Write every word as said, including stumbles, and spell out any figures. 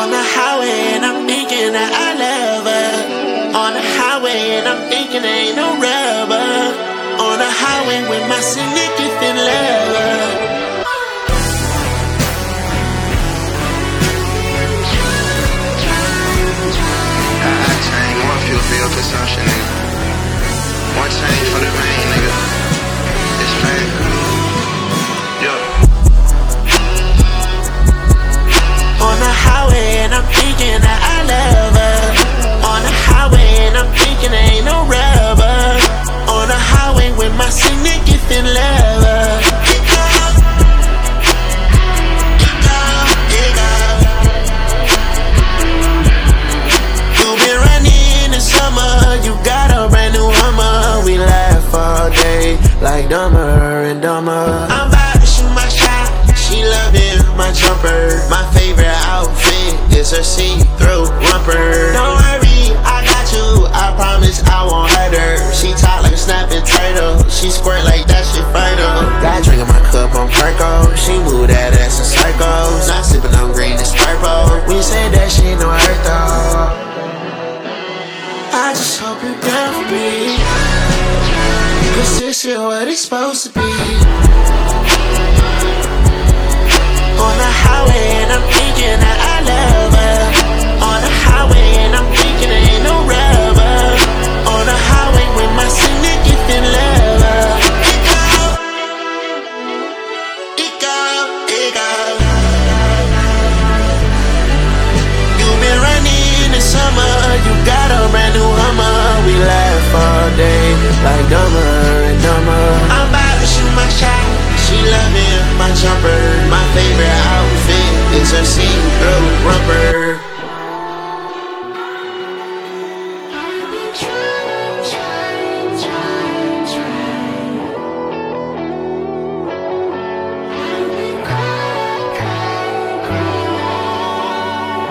On the highway and I'm thinking that I love her. On the highway and I'm thinking there ain't no rubber. On the highway with my significant lover. I change more fuel for your consumption, nigga. One change for the rain, nigga. It's pain. Yo. On the highway and I'm thinking that I love her. On the highway and I'm thinking there ain't no rubber. On the highway with my significant lover. You've been running in the summer, you got a brand new Hummer. We laugh all day like Dumber and Dumber. I'm about to shoot my shot, she loving my jumper. My favorite outfit is her see-through romper. Don't worry, I got you, I promise I won't hurt her. She talk like a snapping turtle, she squirt like that shit fertile. Got drink in my cup on Perco, she move that ass in circles. Not sipping on green, it's purple. We said that shit no hurt though. I just hope you're down for me, cause this is what it's supposed to be.